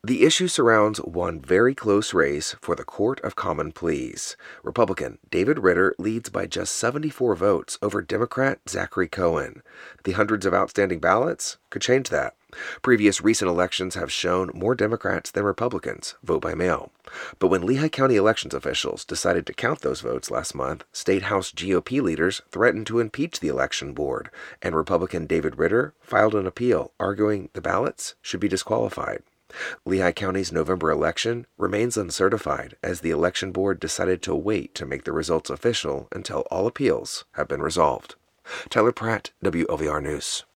The issue surrounds one very close race for the Court of Common Pleas. Republican David Ritter leads by just 74 votes over Democrat Zachary Cohen. The hundreds of outstanding ballots could change that. Previous recent elections have shown more Democrats than Republicans vote by mail. But when Lehigh County elections officials decided to count those votes last month, State House GOP leaders threatened to impeach the election board, and Republican David Ritter filed an appeal arguing the ballots should be disqualified. Lehigh County's November election remains uncertified as the election board decided to wait to make the results official until all appeals have been resolved. Tyler Pratt, WLVR News.